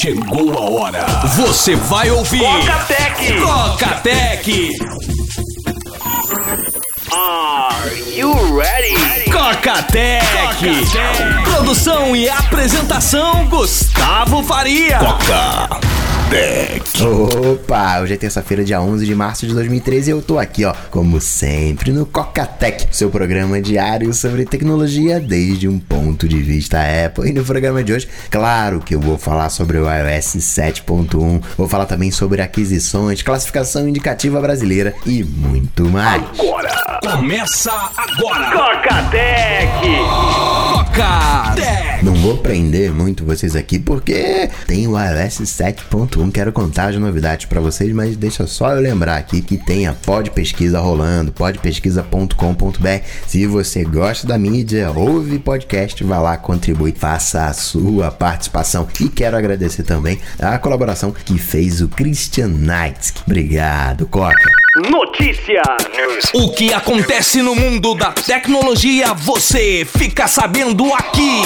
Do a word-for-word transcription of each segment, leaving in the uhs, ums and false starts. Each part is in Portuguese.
Chegou a hora. Você vai ouvir Coca-Tech. Coca-Tech. Are you ready? Coca-Tech. Produção e apresentação Gustavo Faria. Coca-Tech. Opa, hoje é terça-feira, dia onze de março de dois mil e treze e eu tô aqui, ó, como sempre, no Coca-Tech, seu programa diário sobre tecnologia desde um ponto de vista Apple. E no programa de hoje, claro que eu vou falar sobre o iOS sete ponto um, vou falar também sobre aquisições, classificação indicativa brasileira e muito mais. Agora, começa agora. Coca-Tech. Coca-Tech. Não vou prender muito vocês aqui porque tem o iOS sete ponto um, quero contar as novidades pra vocês, mas deixa só eu lembrar aqui que tem a Pod Pesquisa rolando, pod pesquisa ponto com ponto b r. Se você gosta da mídia, ouve podcast, vá lá, contribui, faça a sua participação. E quero agradecer também a colaboração que fez o Christian Naitsky. Obrigado, Coca. Notícia. O que acontece no mundo da tecnologia, você fica sabendo aqui.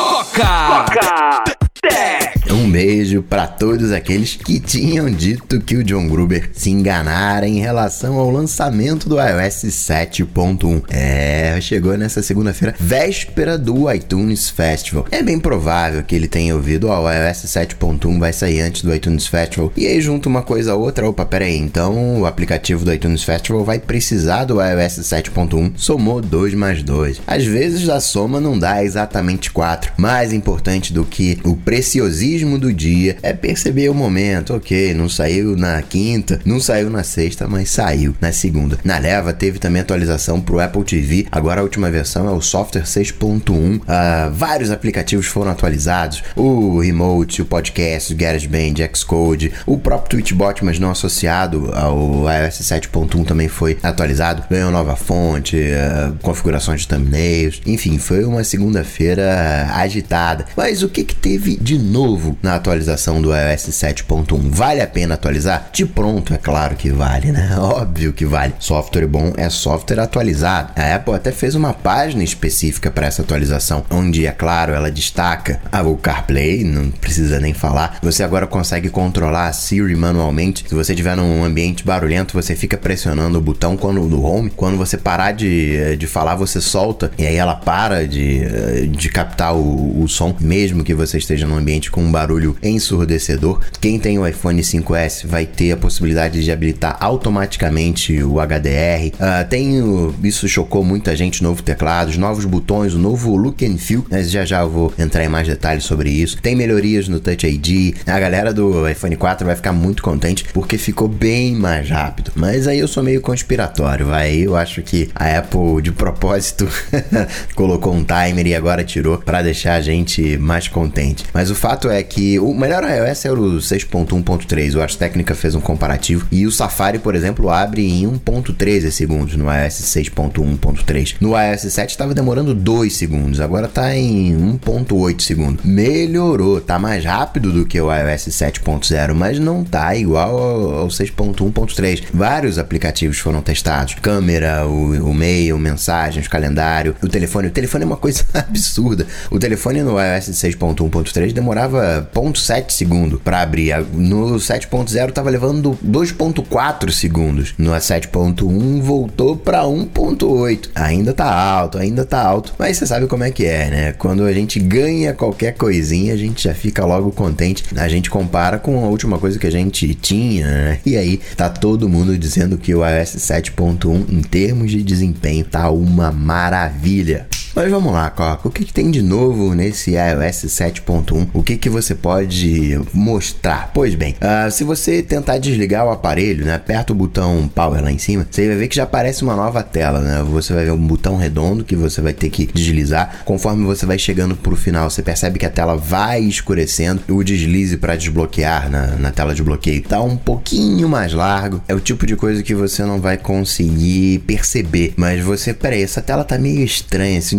Coca. Coca-Tech. Um beijo pra todos aqueles que tinham dito que o John Gruber se enganara em relação ao lançamento do iOS sete ponto um. É, chegou nessa segunda-feira, véspera do iTunes Festival. É bem provável que ele tenha ouvido, ó, o iOS sete ponto um vai sair antes do iTunes Festival. E aí junta uma coisa a outra, opa, pera aí, então o aplicativo do iTunes Festival vai precisar do iOS sete ponto um. Somou dois mais dois. Às vezes a soma não dá exatamente quatro. Mais importante do que o preciosismo do dia é perceber o momento. Ok, não saiu na quinta, não saiu na sexta, mas saiu na segunda. Na leva teve também atualização pro Apple T V, agora a última versão é o software seis ponto um. Uh, vários aplicativos foram atualizados, o Remote, o Podcast, o GarageBand, Xcode, o próprio Tweetbot, mas não associado ao iOS sete ponto um, também foi atualizado, ganhou nova fonte, uh, configurações de thumbnails, enfim, foi uma segunda-feira agitada. Mas o que que teve de novo na atualização do iOS sete ponto um? Vale a pena atualizar? De pronto, é claro que vale, né? Óbvio que vale. Software bom é software atualizado. A Apple até fez uma página específica para essa atualização, onde, é claro, ela destaca ah, o CarPlay, não precisa nem falar. Você agora consegue controlar a Siri manualmente. Se você estiver num ambiente barulhento, você fica pressionando o botão quando, do Home. Quando você parar de, de falar, você solta e aí ela para de, de captar o, o som, mesmo que você esteja num ambiente com um barulho ensurdecedor. Quem tem o iPhone cinco S vai ter a possibilidade de habilitar automaticamente o H D R. Uh, tem o, isso chocou muita gente, novo teclado, os novos botões, o novo look and feel, mas já já eu vou entrar em mais detalhes sobre isso. Tem melhorias no Touch I D. A galera do iPhone quatro vai ficar muito contente porque ficou bem mais rápido. Mas aí eu sou meio conspiratório, vai. Eu acho que a Apple de propósito colocou um timer e agora tirou para deixar a gente mais contente. Mas o fato é que o melhor iOS é o seis ponto um ponto três. O Ars Technica fez um comparativo e o Safari, por exemplo, abre em um ponto treze segundos no iOS seis ponto um ponto três. No iOS sete estava demorando dois segundos, agora tá em um ponto oito segundos. Melhorou, tá mais rápido do que o iOS sete ponto zero, mas não tá igual ao seis ponto um ponto três. Vários aplicativos foram testados. Câmera, o, o mail, mensagens, calendário, o telefone. O telefone é uma coisa absurda. O telefone no iOS seis ponto um ponto três demorava zero ponto sete segundo para abrir. No sete ponto zero tava levando dois ponto quatro segundos. No sete ponto um voltou para um ponto oito. Ainda tá alto, ainda tá alto. Mas você sabe como é que é, né? Quando a gente ganha qualquer coisinha, a gente já fica logo contente. A gente compara com a última coisa que a gente tinha, né? E aí tá todo mundo dizendo que o iOS sete ponto um, em termos de desempenho, tá uma maravilha. Mas vamos lá, Coca. O que, que tem de novo nesse iOS sete ponto um? O que, que você pode mostrar? Pois bem, uh, se você tentar desligar o aparelho, né, aperta o botão Power lá em cima, você vai ver que já aparece uma nova tela, né? Você vai ver um botão redondo que você vai ter que deslizar. Conforme você vai chegando pro final, você percebe que a tela vai escurecendo. O deslize para desbloquear na, na tela de bloqueio tá um pouquinho mais largo. É o tipo de coisa que você não vai conseguir perceber. Mas você, peraí, essa tela tá meio estranha, assim,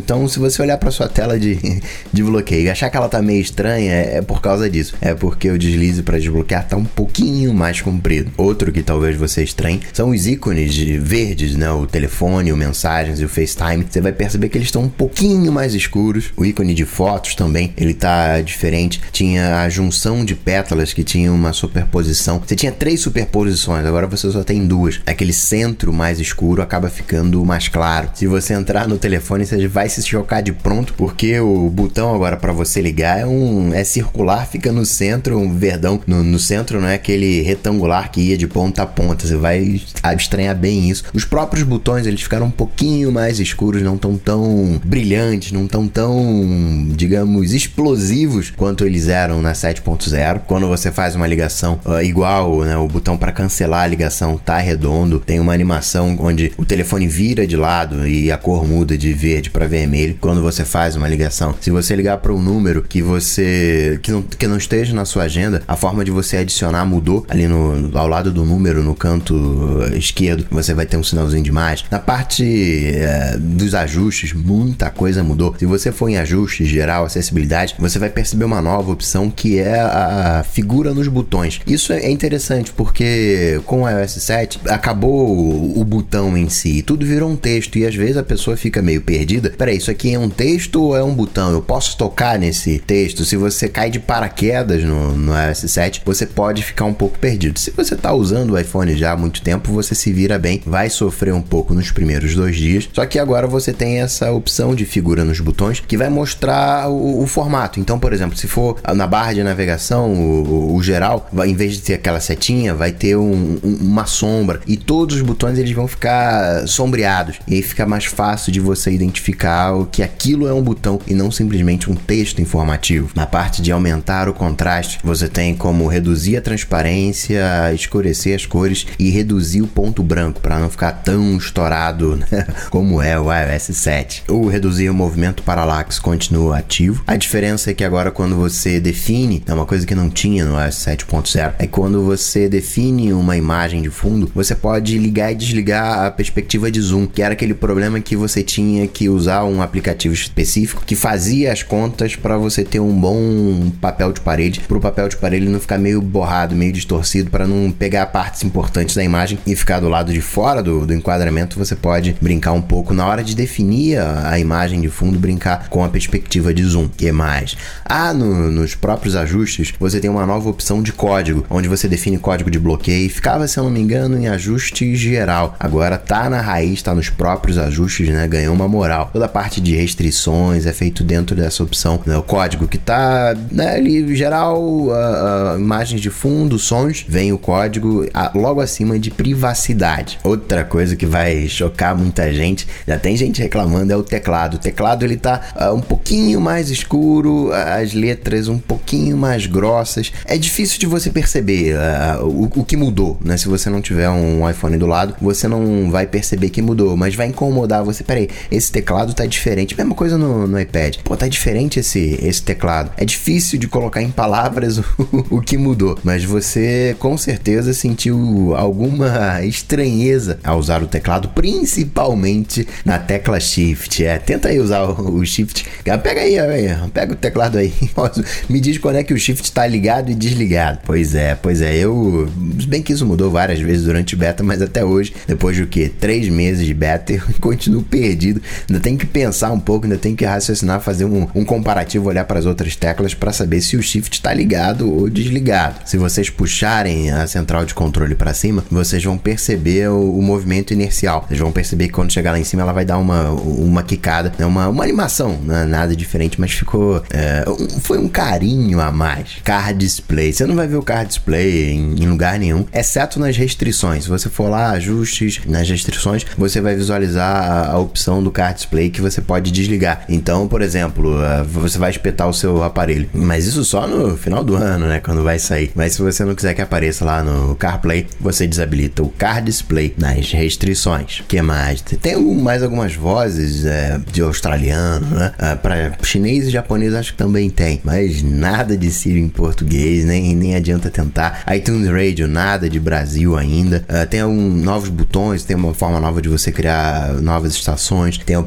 Então, se você olhar para sua tela de, de bloqueio e achar que ela tá meio estranha, é por causa disso. É porque o deslize para desbloquear tá um pouquinho mais comprido. Outro que talvez você estranhe são os ícones de verdes, né? O telefone, o mensagens e o FaceTime. Você vai perceber que eles estão um pouquinho mais escuros. O ícone de fotos também, ele tá diferente. Tinha a junção de pétalas que tinha uma superposição. Você tinha três superposições, agora você só tem duas. Aquele centro mais escuro acaba ficando mais claro. Se você entrar no telefone, você vai se chocar de pronto, porque o botão agora para você ligar é um é circular, fica no centro, um verdão no, no centro, não é aquele retangular que ia de ponta a ponta. Você vai estranhar bem isso. Os próprios botões, eles ficaram um pouquinho mais escuros, não tão tão brilhantes, não tão tão, digamos, explosivos quanto eles eram na sete ponto zero. Quando você faz uma ligação uh, igual, né, o botão para cancelar a ligação tá redondo, tem uma animação onde o telefone vira de lado e a cor muda de verde para vermelho quando você faz uma ligação. Se você ligar para um número que você que não, que não esteja na sua agenda, a forma de você adicionar mudou. Ali no, ao lado do número, no canto esquerdo, você vai ter um sinalzinho de mais. Na parte é, dos ajustes, muita coisa mudou. Se você for em ajustes, geral, acessibilidade, você vai perceber uma nova opção que é a figura nos botões. Isso é interessante porque com o iOS sete acabou o, o botão em si, tudo virou um texto e às vezes a pessoa fica meio perdida. Peraí, isso aqui é um texto ou é um botão? Eu posso tocar nesse texto? Se você cai de paraquedas no, no iOS sete, você pode ficar um pouco perdido. Se você está usando o iPhone já há muito tempo, você se vira bem, vai sofrer um pouco nos primeiros dois dias, só que agora você tem essa opção de figura nos botões que vai mostrar o, o formato. Então, por exemplo, se for na barra de navegação, o, o geral, vai, em vez de ter aquela setinha, vai ter um, um, uma sombra e todos os botões eles vão ficar sombreados e aí fica mais fácil de você identificar o que aquilo é um botão e não simplesmente um texto informativo. Na parte de aumentar o contraste, você tem como reduzir a transparência, escurecer as cores e reduzir o ponto branco para não ficar tão estourado, né, como é o iOS sete. O reduzir o movimento parallax continua ativo. A diferença é que agora quando você define, é uma coisa que não tinha no iOS sete ponto zero, é quando você define uma imagem de fundo, você pode ligar e desligar a perspectiva de zoom, que era aquele problema que você tinha que usar um aplicativo específico que fazia as contas para você ter um bom papel de parede, para o papel de parede não ficar meio borrado, meio distorcido, para não pegar partes importantes da imagem e ficar do lado de fora do, do enquadramento. Você pode brincar um pouco na hora de definir a, a imagem de fundo, brincar com a perspectiva de zoom. Que mais? Ah, no, nos próprios ajustes, você tem uma nova opção de código, onde você define código de bloqueio. Ficava, se eu não me engano, em ajuste geral. Agora tá na raiz, tá nos próprios ajustes, né? Ganhou uma moral. Toda a parte de restrições é feito dentro dessa opção, né? O código que tá, né, ali, geral, uh, uh, imagens de fundo, sons, vem o código uh, logo acima de privacidade. Outra coisa que vai chocar muita gente, já tem gente reclamando, é o teclado. O teclado, ele tá uh, um pouquinho mais escuro, as letras um pouquinho mais grossas. É difícil de você perceber uh, o, o que mudou, né? Se você não tiver um iPhone do lado, você não vai perceber que mudou, mas vai incomodar você. Peraí, esse teclado tá diferente. Mesma coisa no, no iPad. Pô, tá diferente esse, esse teclado. É difícil de colocar em palavras o, o que mudou, mas você com certeza sentiu alguma estranheza ao usar o teclado, principalmente na tecla Shift. É, tenta aí usar o, o Shift. Pega aí, aí, pega o teclado aí. Me diz quando é que o Shift tá ligado e desligado. Pois é, pois é. Eu, bem que isso mudou várias vezes durante o beta, mas até hoje, depois de o quê? Três meses de beta, eu continuo perdido. Ainda tem que pensar um pouco, ainda tem que raciocinar, fazer um, um comparativo, olhar para as outras teclas para saber se o Shift está ligado ou desligado. Se vocês puxarem a central de controle para cima, vocês vão perceber o, o movimento inercial. Vocês vão perceber que quando chegar lá em cima, ela vai dar uma, uma quicada, né? uma, uma animação, não é nada diferente, mas ficou... É, um, foi um carinho a mais. Car Display. Você não vai ver o Car Display em, em lugar nenhum, exceto nas restrições. Se você for lá, ajustes, nas restrições, você vai visualizar a, a opção do Car Display que você pode desligar. Então, por exemplo, uh, você vai espetar o seu aparelho, mas isso só no final do ano, né, quando vai sair. Mas se você não quiser que apareça lá no CarPlay, você desabilita o Car Display nas restrições. O que mais? Tem mais algumas vozes é, de australiano, né? Uh, para chinês e japonês acho que também tem, mas nada de Siri em português, nem, nem adianta tentar. iTunes Radio, nada de Brasil ainda. Uh, tem alguns novos botões, tem uma forma nova de você criar novas estações, tem a opção para você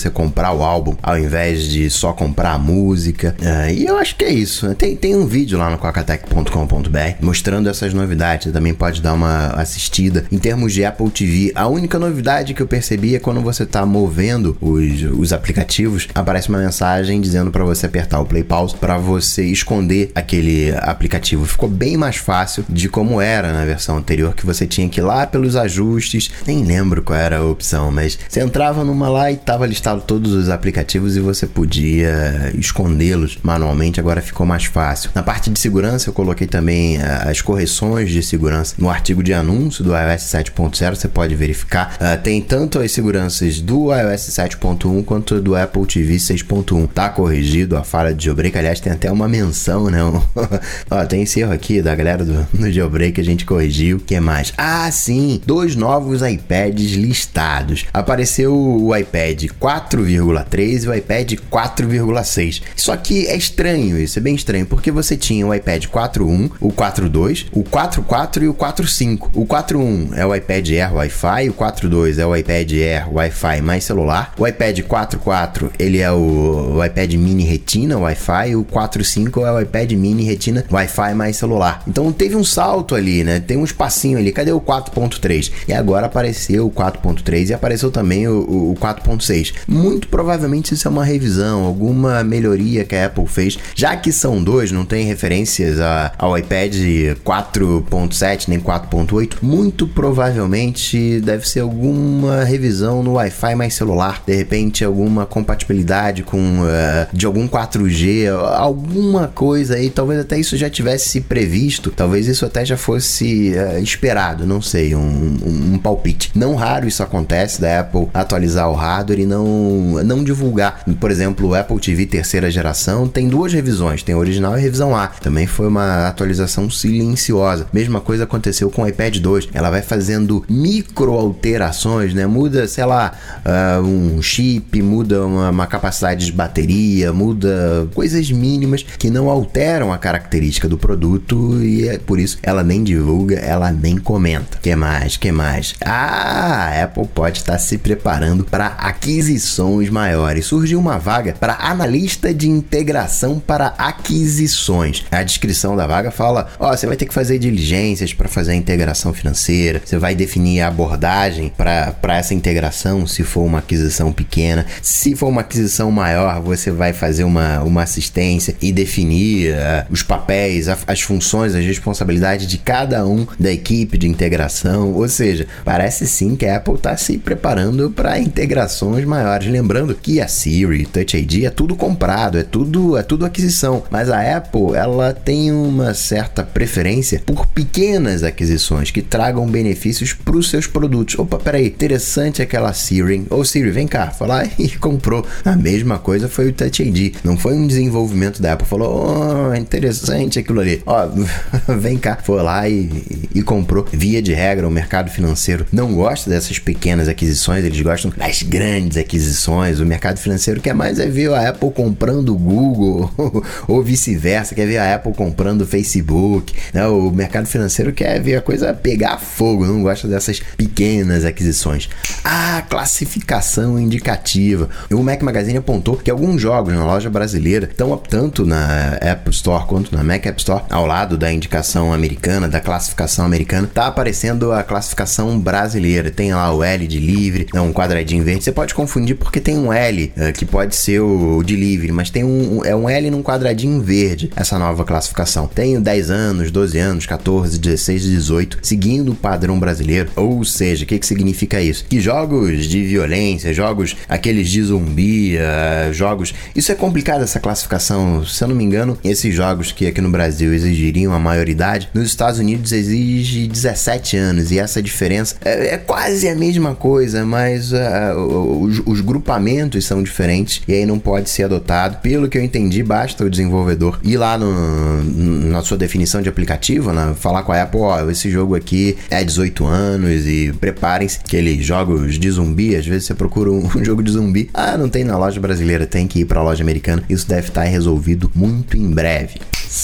você comprar o álbum ao invés de só comprar a música. Uh, e eu acho que é isso. Tem, tem um vídeo lá no cocatec ponto com ponto b r mostrando essas novidades. Você também pode dar uma assistida. Em termos de Apple T V, a única novidade que eu percebi é quando você tá movendo os, os aplicativos, aparece uma mensagem dizendo para você apertar o play pause para você esconder aquele aplicativo. Ficou bem mais fácil de como era na versão anterior, que você tinha que ir lá pelos ajustes, nem lembro qual era a opção, mas você entrava numa lá e tava listado todos os aplicativos e você podia escondê-los manualmente. Agora ficou mais fácil. Na parte de segurança eu coloquei também as correções de segurança no artigo de anúncio do iOS sete ponto zero, você pode verificar. Uh, tem tanto as seguranças do iOS sete ponto um quanto do Apple T V seis ponto um. Tá corrigido a falha de jailbreak, aliás tem até uma menção, né? Ó, tem esse erro aqui da galera do, do jailbreak que a gente corrigiu. O que mais? Ah, sim! Dois novos iPads listados. Apareceu o iPad quatro vírgula três e o iPad quatro vírgula seis. Só que é estranho isso, é bem estranho, porque você tinha o iPad quatro ponto um, o quatro ponto dois, o quatro ponto quatro e o quatro ponto cinco. O quatro ponto um é o iPad Air Wi-Fi, o quatro ponto dois é o iPad Air Wi-Fi mais celular. O iPad quatro ponto quatro, ele é o, o iPad Mini Retina Wi-Fi, o quatro ponto cinco é o iPad Mini Retina Wi-Fi mais celular. Então teve um salto ali, né? Tem um espacinho ali. Cadê o quatro ponto três? E agora apareceu o quatro ponto três e apareceu também o, o quatro ponto seis. Muito provavelmente isso é uma revisão, alguma melhoria que a Apple fez, já que são dois, não tem referências a, ao iPad quatro ponto sete nem quatro ponto oito. Muito provavelmente deve ser alguma revisão no Wi-Fi mais celular, de repente alguma compatibilidade com uh, de algum quatro G, alguma coisa aí, talvez até isso já tivesse previsto, talvez isso até já fosse uh, esperado, não sei, um, um, um palpite. Não raro isso acontece da Apple atualizar o hardware e não, não divulgar. Por exemplo, o Apple T V terceira geração tem duas revisões, tem a original e a revisão A. Também foi uma atualização silenciosa. Mesma coisa aconteceu com o iPad dois. Ela vai fazendo micro alterações, né? Muda, sei lá, uh, um chip, muda uma, uma capacidade de bateria, muda coisas mínimas que não alteram a característica do produto e é por isso ela nem divulga, ela nem comenta. Que mais? Que mais? Ah, a Apple pode estar se preparando para aquisições maiores. Surgiu uma vaga para analista de integração para aquisições. A descrição da vaga fala, ó, você vai ter que fazer diligências para fazer a integração financeira, você vai definir a abordagem para essa integração, se for uma aquisição pequena. Se for uma aquisição maior, você vai fazer uma, uma assistência e definir uh, os papéis, a, as funções, as responsabilidades de cada um da equipe de integração. Ou seja, parece sim que a Apple está se preparando para integrações maiores. Lembrando que a Siri, Touch I D é tudo comprado, é tudo, é tudo aquisição. Mas a Apple, ela tem uma certa preferência por pequenas aquisições que tragam benefícios para os seus produtos. Opa, peraí, interessante aquela Siri. Ô Siri, vem cá, foi lá e comprou. A mesma coisa foi o Touch I D. Não foi um desenvolvimento da Apple. Falou, oh, interessante aquilo ali. Ó, vem cá. Foi lá e, e, e comprou. Via de regra, o mercado financeiro não gosta dessas pequenas aquisições, eles gostam das grandes aquisições. O mercado financeiro quer mais é ver a Apple comprando o Google ou vice-versa, quer ver a Apple comprando o Facebook, né? O mercado financeiro quer ver a coisa pegar fogo, não gosta dessas pequenas aquisições. A classificação indicativa. O Mac Magazine apontou que alguns jogos na loja brasileira estão tanto na App Store quanto na Mac App Store, ao lado da indicação americana, da classificação americana, tá aparecendo a classificação brasileira. Tem lá o L de livre, é um quadradinho verde. Você pode confundir porque tem um L uh, que pode ser o, o de livre, mas tem um, é um L num quadradinho verde, essa nova classificação. Tem dez anos, doze anos, catorze, dezesseis, dezoito, seguindo o padrão brasileiro. Ou seja, o que, que significa isso? Que jogos de violência, jogos aqueles de zumbi, uh, jogos... Isso é complicado, essa classificação. Se eu não me engano, esses jogos que aqui no Brasil exigiriam a maioridade, nos Estados Unidos exige dezessete anos, e essa diferença é, é quase a mesma coisa, mas uh, os, os grupamentos são diferentes e aí não pode ser adotado. Pelo que eu entendi, basta o desenvolvedor ir lá no, na sua definição de aplicativo, né, falar com a Apple, ó, esse jogo aqui é dezoito anos e preparem-se. Aqueles jogos de zumbi, às vezes você procura um, um jogo de zumbi, ah, não tem na loja brasileira, tem que ir para a loja americana. Isso deve estar resolvido muito em breve.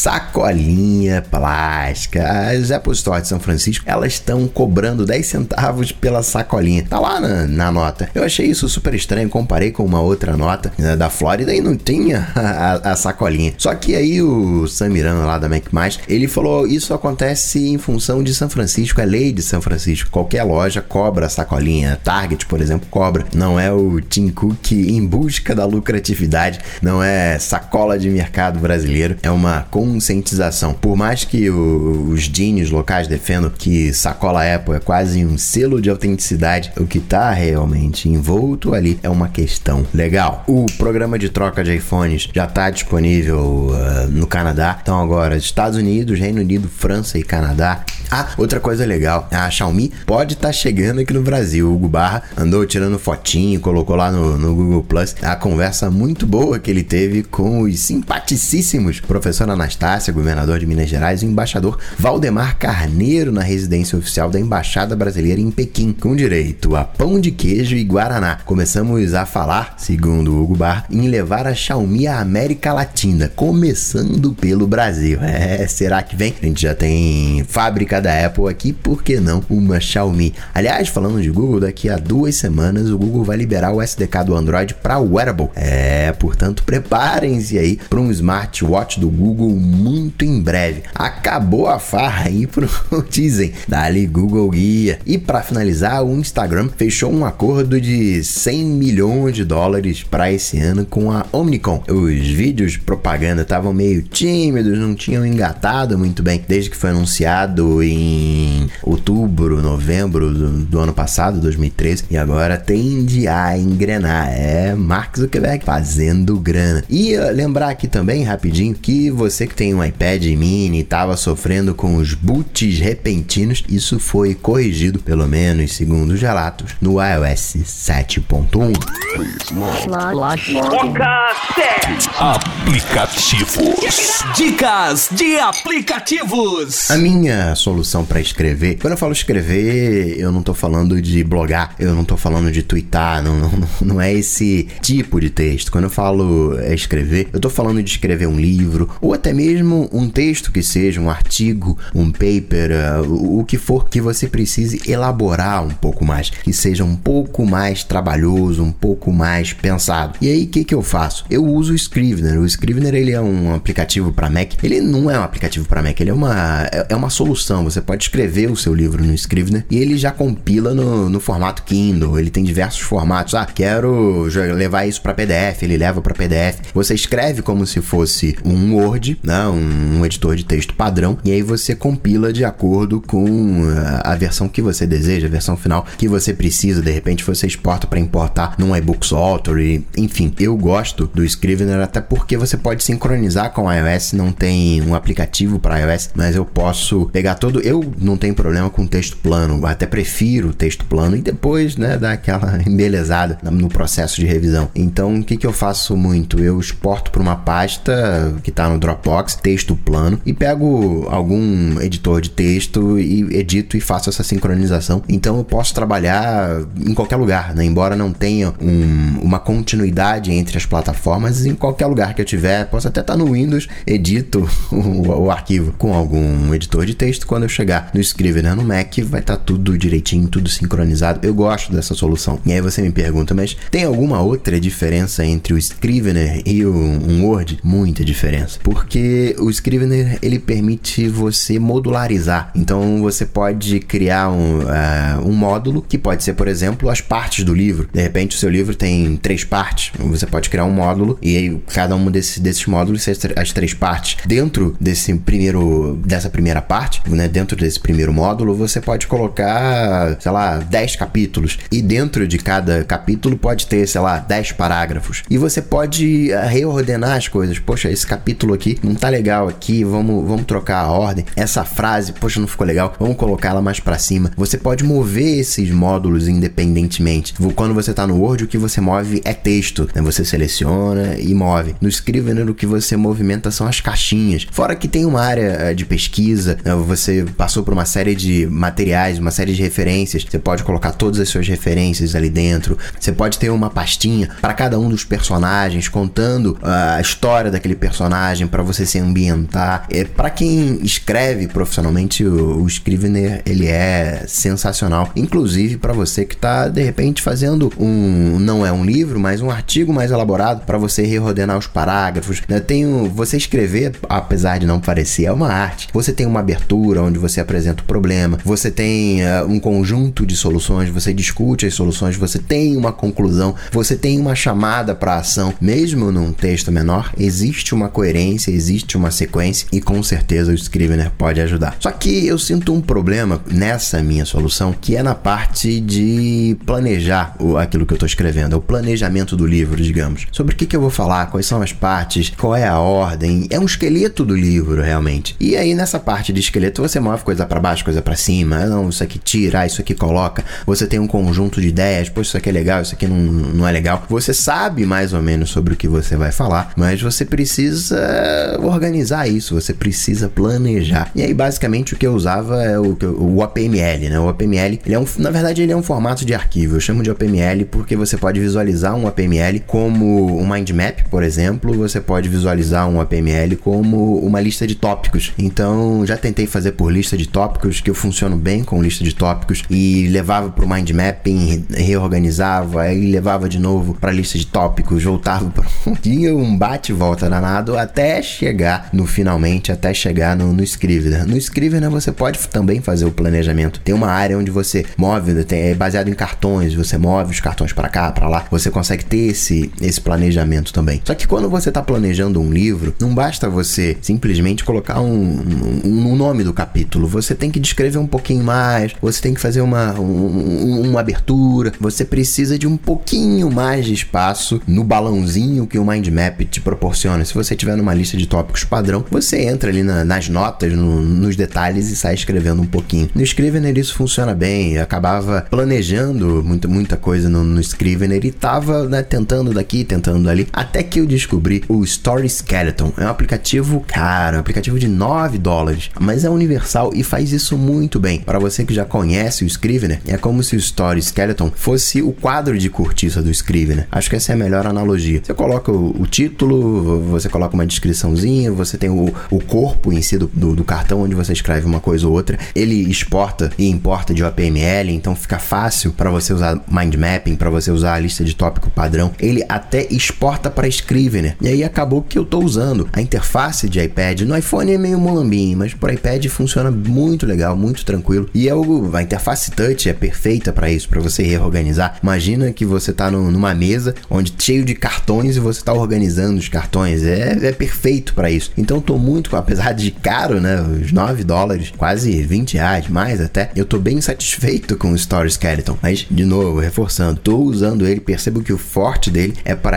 Sacolinha plástica. As Apple Store de São Francisco, elas estão cobrando dez centavos pela sacolinha. Tá lá na, na nota. Eu achei isso super estranho, comparei com uma outra nota, né, da Flórida e não tinha a, a, a sacolinha. Só que aí o Sam Miranda lá da Mac Mais, ele falou, isso acontece em função de São Francisco, é lei de São Francisco. Qualquer loja cobra a sacolinha. Target, por exemplo, cobra. Não é o Tim Cook em busca da lucratividade, não é sacola de mercado brasileiro, é uma conscientização. Por mais que o, os genios locais defendam que sacola Apple é quase um selo de autenticidade, o que tá realmente envolto ali é uma questão legal. O programa de troca de iPhones já tá disponível uh, no Canadá. Então agora, Estados Unidos, Reino Unido, França e Canadá. Ah, outra coisa legal, a Xiaomi pode estar tá chegando aqui no Brasil. O Hugo Barra andou tirando fotinho, colocou lá no, no Google Plus a conversa muito boa que ele teve com os simpaticíssimos professor Anastácia, governador de Minas Gerais, e o embaixador Valdemar Carneiro na residência oficial da Embaixada Brasileira em Pequim, com direito a pão de queijo e guaraná. Começamos a falar, segundo o Hugo Barra, em levar a Xiaomi à América Latina, começando pelo Brasil. É, será que vem? A gente já tem fábrica da Apple aqui, por que não uma Xiaomi? Aliás, falando de Google, daqui a duas semanas o Google vai liberar o S D K do Android para wearable. É, portanto, preparem-se aí para um smartwatch do Google muito em breve. Acabou a farra aí pro dizem, dali Google Guia. E para finalizar, o Instagram fechou um acordo de cem milhões de dólares para esse ano com a Omnicom. Os vídeos de propaganda estavam meio tímidos, não tinham engatado muito bem desde que foi anunciado em outubro, novembro do, do ano passado, dois mil e treze, e agora tende a engrenar. É Mark Zuckerberg fazendo grana. E uh, lembrar aqui também, rapidinho, que você que tem um iPad mini e estava sofrendo com os boots repentinos, isso foi corrigido, pelo menos segundo os relatos, no iOS sete ponto um. Foca Tech Aplicativos. Dicas de aplicativos. A minha solução para escrever, quando eu falo escrever, eu não tô falando de blogar, eu não tô falando de twittar, não, não, não é esse tipo de texto. Quando eu falo escrever, eu tô falando de escrever um livro, ou até mesmo um texto que seja um artigo, um paper, uh, o, o que for que você precise elaborar um pouco mais, que seja um pouco mais trabalhoso, um pouco mais pensado. E aí, o que que eu faço? Eu uso o Scrivener. O Scrivener, ele é um aplicativo para Mac. Ele não é um aplicativo para Mac, ele é uma, é, é uma solução. Você pode escrever o seu livro no Scrivener e ele já compila no, no formato Kindle. Ele tem diversos formatos. Ah, quero levar isso para P D F, ele leva para P D F. Você escreve como se fosse um Word, né? um, um editor de texto padrão, e aí você compila de acordo com a versão que você deseja, a versão final que você precisa. De repente você exporta para importar num iBooks Author, enfim. Eu gosto do Scrivener até porque você pode sincronizar com o iOS. Não tem um aplicativo para iOS, mas eu posso pegar todo... Eu não tenho problema com texto plano, até prefiro texto plano e depois, né, dar aquela embelezada no processo de revisão. Então, o que que eu faço muito? Eu exporto para uma pasta que está no Dropbox, texto plano, e pego algum editor de texto e edito e faço essa sincronização. Então, eu posso trabalhar em qualquer lugar, né? Embora não tenha um, uma continuidade entre as plataformas, em qualquer lugar que eu tiver, posso até estar no Windows, edito o, o arquivo com algum editor de texto. Quando eu chegar no Scrivener no Mac, vai estar tudo direitinho, tudo sincronizado. Eu gosto dessa solução. E aí você me pergunta, mas tem alguma outra diferença entre o Scrivener e o, um Word? Muita diferença. Porque o Scrivener, ele permite você modularizar. Então, você pode criar um, uh, um módulo que pode ser, por exemplo, as partes do livro. De repente, o seu livro tem três partes. Você pode criar um módulo e aí cada um desses, desses módulos ser as três partes. Dentro desse primeiro, dessa primeira parte, né, dentro desse primeiro módulo, você pode colocar, sei lá, dez capítulos. E dentro de cada capítulo pode ter, sei lá, dez parágrafos. E você pode reordenar as coisas. Poxa, esse capítulo aqui não tá legal aqui, vamos, vamos trocar a ordem. Essa frase, poxa, não ficou legal, vamos colocar ela mais pra cima. Você pode mover esses módulos independentemente. Quando você tá no Word, o que você move é texto, né? Você seleciona e move. No Scrivener, o que você movimenta são as caixinhas. Fora que tem uma área de pesquisa, né? Você você passou por uma série de materiais, uma série de referências, você pode colocar todas as suas referências ali dentro. Você pode ter uma pastinha para cada um dos personagens, contando a história daquele personagem para você se ambientar. É, para quem escreve profissionalmente, o, o Scrivener, ele é sensacional. Inclusive para você que tá de repente fazendo um, não é um livro, mas um artigo mais elaborado para você reordenar os parágrafos. Tem um, você escrever, apesar de não parecer, é uma arte. Você tem uma abertura onde você apresenta o problema, você tem uh, um conjunto de soluções, você discute as soluções, você tem uma conclusão, você tem uma chamada para ação. Mesmo num texto menor, existe uma coerência, existe uma sequência e com certeza o Scrivener pode ajudar. Só que eu sinto um problema nessa minha solução, que é na parte de planejar o, aquilo que eu estou escrevendo, é o planejamento do livro, digamos. Sobre o que, que eu vou falar, quais são as partes, qual é a ordem, é um esqueleto do livro realmente. E aí nessa parte de esqueleto você move coisa para baixo, coisa para cima, não, isso aqui tira, isso aqui coloca, você tem um conjunto de ideias, pô, isso aqui é legal, isso aqui não, não é legal. Você sabe mais ou menos sobre o que você vai falar, mas você precisa organizar isso, você precisa planejar. E aí basicamente o que eu usava é o, o O P M L, né? O O P M L, ele é um, na verdade ele é um formato de arquivo, eu chamo de O P M L porque você pode visualizar um O P M L como um mind map, por exemplo, você pode visualizar um O P M L como uma lista de tópicos. Então já tentei fazer por lista de tópicos, que eu funciono bem com lista de tópicos, e levava pro mind mapping, reorganizava, aí levava de novo pra lista de tópicos, voltava para tinha um bate e volta danado até chegar no finalmente, até chegar no, no Scrivener. No Scrivener você pode também fazer o planejamento. Tem uma área onde você move, tem, é baseado em cartões, você move os cartões para cá, para lá, você consegue ter esse, esse planejamento também. Só que quando você tá planejando um livro, não basta você simplesmente colocar um, um, um nome do capítulo, você tem que descrever um pouquinho mais, você tem que fazer uma, um, uma abertura, você precisa de um pouquinho mais de espaço no balãozinho que o mind map te proporciona. Se você tiver numa lista de tópicos padrão, você entra ali na, nas notas, no, nos detalhes e sai escrevendo um pouquinho. No Scrivener isso funciona bem, eu acabava planejando muita, muita coisa no, no Scrivener e tava, né, tentando daqui, tentando dali, até que eu descobri o Story Skeleton. É um aplicativo caro, um aplicativo de nove dólares, mas é universal e faz isso muito bem. Para você que já conhece o Scrivener, é como se o Story Skeleton fosse o quadro de cortiça do Scrivener. Acho que essa é a melhor analogia. Você coloca o, o título, você coloca uma descriçãozinha, você tem o, o corpo em si do, do, do cartão onde você escreve uma coisa ou outra. Ele exporta e importa de O P M L, então fica fácil para você usar mind mapping, para você usar a lista de tópico padrão. Ele até exporta para Scrivener. E aí acabou que eu tô usando a interface de iPad. No iPhone é meio molambinho, mas por iPad funciona muito legal, muito tranquilo. E é o, a interface touch é perfeita para isso, para você reorganizar. Imagina que você tá no, numa mesa onde cheio de cartões e você tá organizando os cartões. É, é perfeito para isso. Então tô muito, apesar de caro, né, os nove dólares, quase vinte reais, mais até, eu tô bem satisfeito com o Story Skeleton. Mas, de novo, reforçando, tô usando ele, percebo que o forte dele é para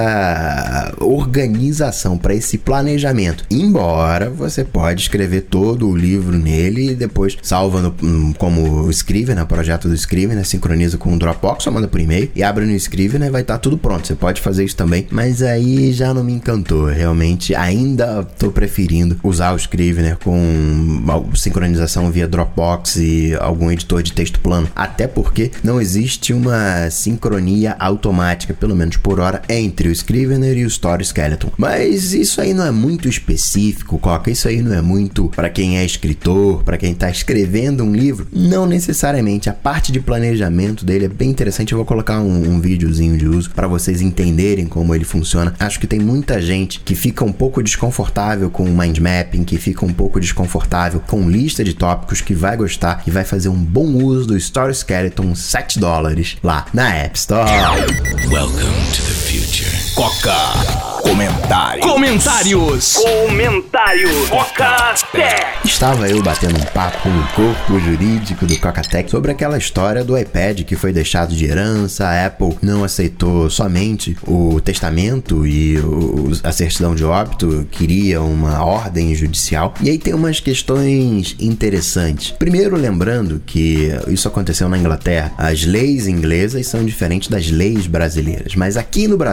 essa organização, para esse planejamento. Embora você pode escrever todo o livro nele e depois salva no, como Scrivener, né, projeto do Scrivener, né, sincroniza com o Dropbox, só manda por e-mail e abre no Scrivener, vai estar tudo pronto. Você pode fazer isso também, mas aí já não me encantou. Realmente, ainda tô preferindo usar o Scrivener com sincronização via Dropbox e algum editor de texto plano. Até porque não existe uma sincronia automática, pelo menos por hora, entre o Scrivener e o Story Skeleton. Mas isso aí não é muito específico, Coca. Isso aí não é muito para quem é escritor, para quem tá escrevendo um livro. Não necessariamente. A parte de planejamento dele é bem interessante. Eu vou colocar um, um videozinho de uso para vocês entenderem como ele funciona. Acho que tem muita gente que fica um pouco desconfortável com o mind mapping, que fica um pouco desconfortável com lista de tópicos, que vai gostar e vai fazer um bom uso do Story Skeleton, sete dólares lá na App Store. Welcome to the future. Coca. Comentários. Comentários. Comentários. Coca Tech. Estava eu batendo um papo com o corpo jurídico do Coca Tech sobre aquela história do iPad que foi deixado de herança. A Apple não aceitou somente o testamento e o, a certidão de óbito, queria uma ordem judicial. E aí tem umas questões interessantes. Primeiro, lembrando que isso aconteceu na Inglaterra. As leis inglesas são diferentes das leis brasileiras, mas aqui no Brasil,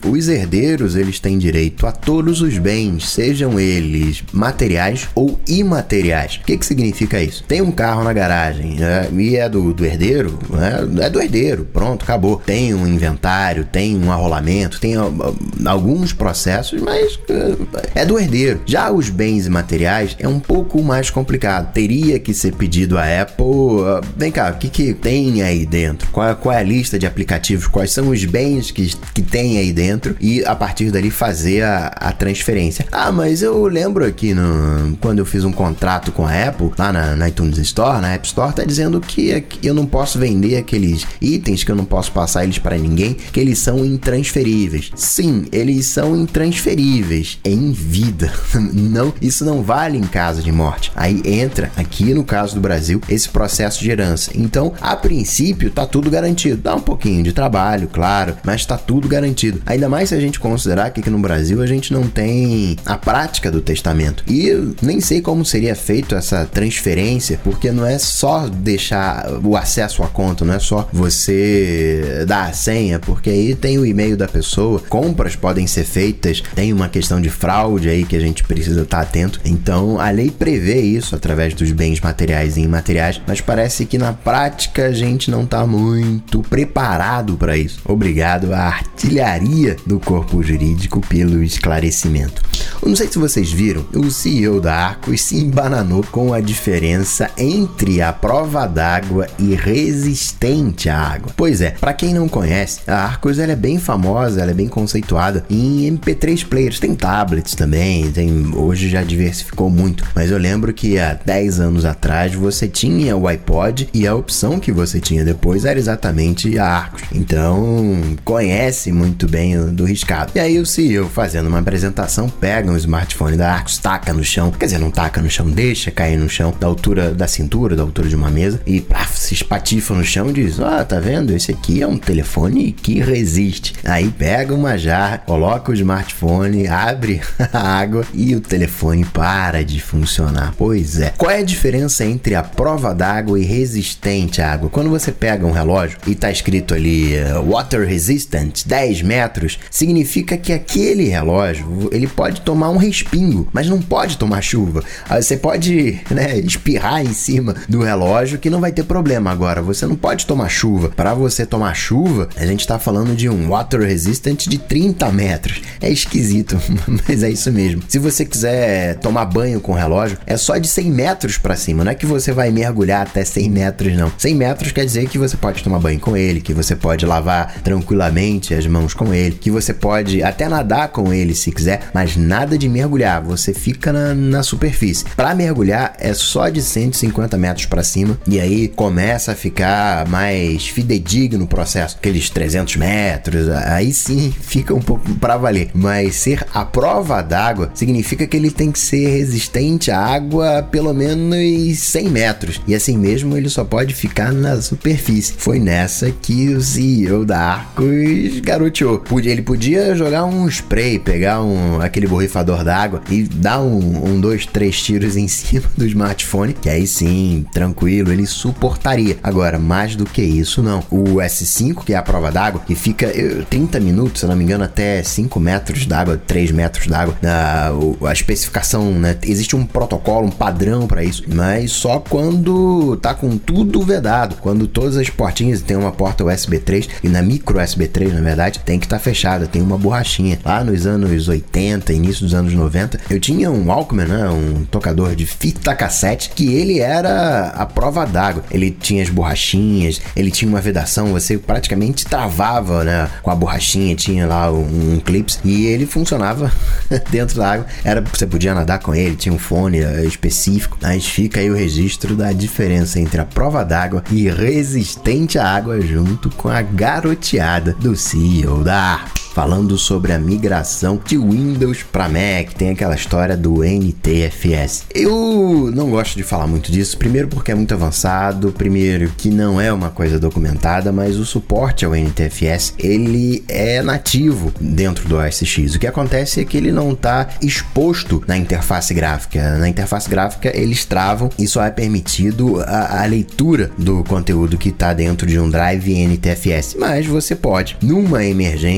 os herdeiros eles têm direito a todos os bens, sejam eles materiais ou imateriais. O que que significa isso? Tem um carro na garagem, né, e é do, do herdeiro, né, é do herdeiro, pronto, acabou. Tem um inventário, tem um arrolamento, tem uh, alguns processos, mas uh, é do herdeiro. Já os bens imateriais é um pouco mais complicado. Teria que ser pedido à Apple, uh, vem cá, o que que tem aí dentro? Qual, qual é a lista de aplicativos? Quais são os bens que, que tem aí dentro? E a partir dali fazer a, a transferência. Ah, mas eu lembro aqui no, quando eu fiz um contrato com a Apple, lá na, na iTunes Store, na App Store, tá dizendo que eu não posso vender aqueles itens, que eu não posso passar eles para ninguém, que eles são intransferíveis. Sim, eles são intransferíveis em vida. Não, isso não vale em caso de morte. Aí entra, aqui no caso do Brasil, esse processo de herança. Então, a princípio, tá tudo garantido. Dá um pouquinho de trabalho, claro, mas tá tudo garantido. Ainda mais se a gente considerar que aqui no Brasil a gente não tem a prática do testamento. E eu nem sei como seria feito essa transferência, porque não é só deixar o acesso à conta, não é só você dar a senha, porque aí tem o e-mail da pessoa, compras podem ser feitas, tem uma questão de fraude aí que a gente precisa estar atento. Então, a lei prevê isso através dos bens materiais e imateriais, mas parece que na prática a gente não está muito preparado para isso. Obrigado à artilharia do corpo jurídico pelo esclarecimento. Eu não sei se vocês viram, o C E O da Arcos se embananou com a diferença entre a prova d'água e resistente à água. Pois é, para quem não conhece, a Arcos ela é bem famosa, ela é bem conceituada em M P três players, tem tablets também, tem, hoje já diversificou muito, mas eu lembro que há dez anos atrás você tinha o iPod e a opção que você tinha depois era exatamente a Arcos. Então, conhece muito bem o do riscado. E aí o C E O fazendo uma apresentação, pega um smartphone da Arcos, taca no chão, quer dizer, não taca no chão, deixa cair no chão, da altura da cintura, da altura de uma mesa, e paf, se espatifa no chão e diz, ó, oh, tá vendo? Esse aqui é um telefone que resiste. Aí pega uma jarra, coloca o smartphone, abre a água e o telefone para de funcionar. Pois é. Qual é a diferença entre a prova d'água e resistente à água? Quando você pega um relógio e tá escrito ali uh, water resistant, dez metros, significa que aquele relógio, ele pode tomar um respingo, mas não pode tomar chuva. Aí você pode, né, espirrar em cima do relógio que não vai ter problema. Agora, você não pode tomar chuva. Para você tomar chuva, a gente tá falando de um water resistant de trinta metros. É esquisito, mas é isso mesmo. Se você quiser tomar banho com o relógio, é só de cem metros para cima. Não é que você vai mergulhar até cem metros, não. cem metros quer dizer que você pode tomar banho com ele, que você pode lavar tranquilamente as mãos com ele, que você pode até nadar com ele se quiser, mas nada de mergulhar. Você fica na, na superfície. Para mergulhar é só de cento e cinquenta metros para cima, e aí começa a ficar mais fidedigno o processo. Aqueles trezentos metros, aí sim fica um pouco para valer. Mas ser a prova d'água significa que ele tem que ser resistente à água pelo menos cem metros. E assim mesmo ele só pode ficar na superfície. Foi nessa que o C E O da Arcos garoteou. Ele podia jogar um spray, pegar um, aquele borrifador d'água e dar um, um, dois, três tiros em cima do smartphone, que aí sim, tranquilo, ele suportaria. Agora, mais do que isso, não. O S cinco, que é a prova d'água, que fica eu, trinta minutos, se não me engano, até cinco metros d'água, três metros d'água. A, a especificação, né? Existe um protocolo, um padrão para isso, mas só quando tá com tudo vedado. Quando todas as portinhas, tem uma porta U S B três, e na micro U S B três, na verdade, tem que estar tá fechada, tem uma borrachinha. Lá nos anos oitenta, início dos anos noventa, eu tinha um Walkman, né? Um tocador de fita cassete, que ele era a prova d'água. Ele tinha as borrachinhas, ele tinha uma vedação, você praticamente travava, né? Com a borrachinha, tinha lá um, um clips, e ele funcionava dentro da água. Era, você podia nadar com ele, tinha um fone específico, mas fica aí o registro da diferença entre a prova d'água e resistente à água, junto com a garoteada do C E O da Arcos. Falando sobre a migração de Windows para Mac, tem aquela história do N T F S. Eu não gosto de falar muito disso, primeiro porque é muito avançado, primeiro que não é uma coisa documentada, mas o suporte ao N T F S, ele é nativo dentro do O S X. O que acontece é que ele não está exposto na interface gráfica. Na interface gráfica eles travam e só é permitido a, a leitura do conteúdo que está dentro de um drive N T F S. Mas você pode, numa emergência,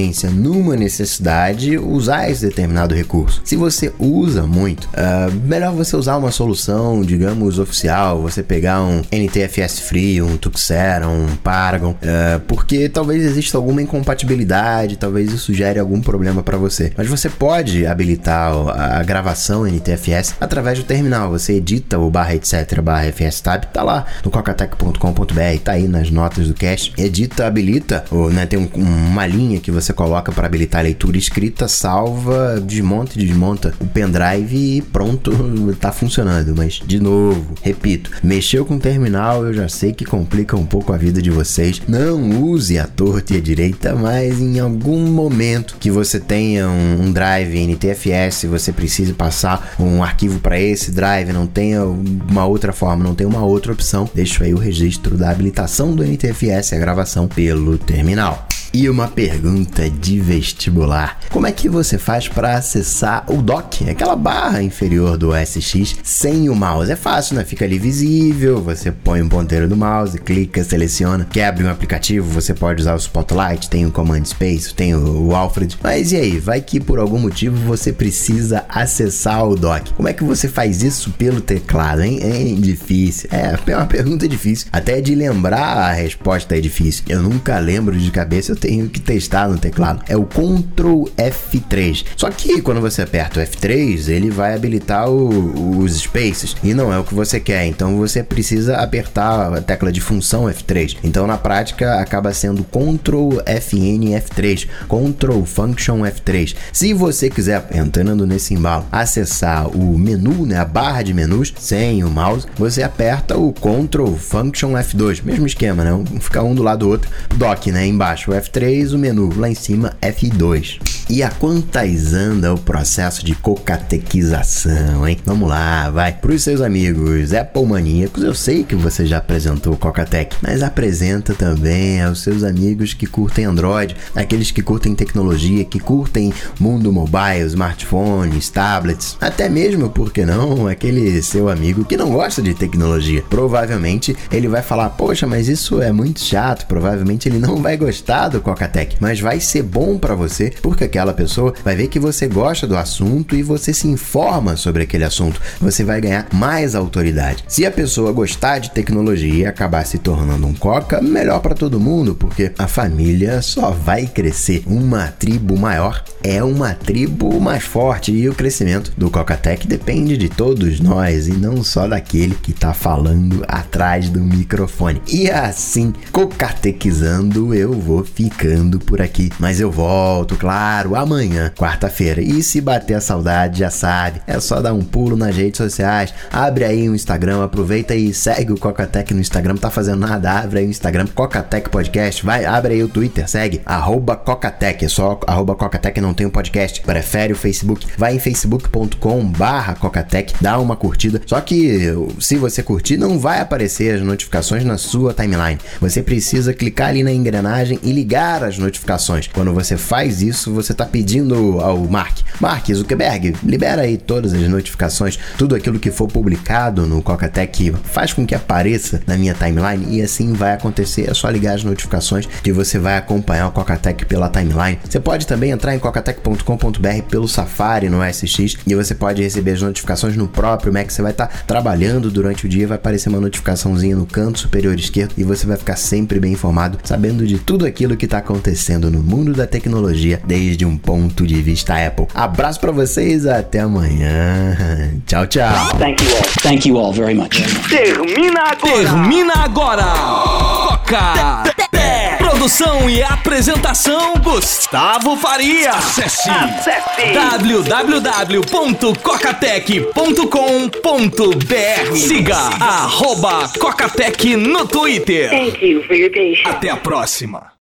numa necessidade, usar esse determinado recurso. Se você usa muito, uh, melhor você usar uma solução, digamos, oficial, você pegar um N T F S Free, um Tuxera, um Paragon, uh, porque talvez exista alguma incompatibilidade, talvez isso gere algum problema para você. Mas você pode habilitar a gravação N T F S através do terminal. Você edita o barra etc barra fstab, tá lá no cocatec ponto com ponto br, tá aí nas notas do cast. Edita, habilita, ou, né, tem um, uma linha que você coloca para habilitar a leitura escrita, salva, desmonta e desmonta o pendrive e pronto, tá funcionando. Mas, de novo, repito, mexeu com o terminal, eu já sei que complica um pouco a vida de vocês. Não use a torta e a direita, mas em algum momento que você tenha um, um drive N T F S, você precise passar um arquivo para esse drive, não tenha uma outra forma, não tem uma outra opção, deixo aí o registro da habilitação do N T F S, a gravação pelo terminal. E uma pergunta de vestibular: como é que você faz para acessar o dock, aquela barra inferior do O S X, sem o mouse? É fácil, né? Fica ali visível, você põe um ponteiro do mouse, clica, seleciona, quer abrir um aplicativo, você pode usar o Spotlight, tem o Command Space, tem o, o Alfred. Mas e aí, vai que por algum motivo você precisa acessar o dock. Como é que você faz isso pelo teclado, hein? É difícil, é, é uma pergunta difícil, até de lembrar a resposta é difícil. Eu nunca lembro de cabeça, eu tenho que testar no teclado. É o control F três. Só que quando você aperta o F três, ele vai habilitar o, os spaces e não é o que você quer. Então você precisa apertar a tecla de função F três. Então na prática acaba sendo control F N F três, Control Function F três. Se você quiser, entrando nesse embalo, acessar o menu, né, a barra de menus sem o mouse, você aperta o Control Function F dois. Mesmo esquema, né? Fica um do lado do outro. Dock, né? Embaixo o F três, o menu, lá em cima F dois. E a quantas anda o processo de cocatequização, hein? Vamos lá, vai. Para os seus amigos Apple maníacos, eu sei que você já apresentou o Cocatec, mas apresenta também aos seus amigos que curtem Android, aqueles que curtem tecnologia, que curtem mundo mobile, smartphones, tablets, até mesmo, por que não, aquele seu amigo que não gosta de tecnologia. Provavelmente ele vai falar: poxa, mas isso é muito chato, provavelmente ele não vai gostar do Cocatec, mas vai ser bom para você, porque aquela pessoa vai ver que você gosta do assunto e você se informa sobre aquele assunto. Você vai ganhar mais autoridade. Se a pessoa gostar de tecnologia e acabar se tornando um Coca, melhor para todo mundo, porque a família só vai crescer. Uma tribo maior é uma tribo mais forte e o crescimento do Cocatec depende de todos nós e não só daquele que tá falando atrás do microfone. E assim, cocatequizando, eu vou ficando por aqui, mas eu volto, claro, amanhã, quarta-feira. E se bater a saudade, já sabe, é só dar um pulo nas redes sociais, abre aí o Instagram, aproveita e segue o Cocatec no Instagram, tá fazendo nada, abre aí o Instagram, Cocatec Podcast, vai, abre aí o Twitter, segue, arroba Cocatec, é só arroba Cocatec, não tem um podcast, prefere o Facebook, vai em facebook ponto com barra Cocatec, dá uma curtida, só que se você curtir, não vai aparecer as notificações na sua timeline, você precisa clicar ali na engrenagem e ligar as notificações. Quando você faz isso, você tá pedindo ao Mark, Mark Zuckerberg, libera aí todas as notificações, tudo aquilo que for publicado no Cocatec, faz com que apareça na minha timeline e assim vai acontecer, é só ligar as notificações que você vai acompanhar o Cocatec pela timeline. Você pode também entrar em cocatec ponto com ponto br pelo Safari no O S X e você pode receber as notificações no próprio Mac. Você vai estar tá trabalhando durante o dia, vai aparecer uma notificaçãozinha no canto superior esquerdo e você vai ficar sempre bem informado, sabendo de tudo aquilo que está acontecendo no mundo da tecnologia desde um ponto de vista Apple. Abraço pra vocês, até amanhã. Tchau, tchau. Thank you all. Thank you all very much. Termina agora. Termina agora. Coca. Produção e apresentação Gustavo Faria. Acesse, Acesse. w w w ponto cocatec ponto com ponto br. Siga arroba Cocatec no Twitter. Thank you for your patience. Até a próxima.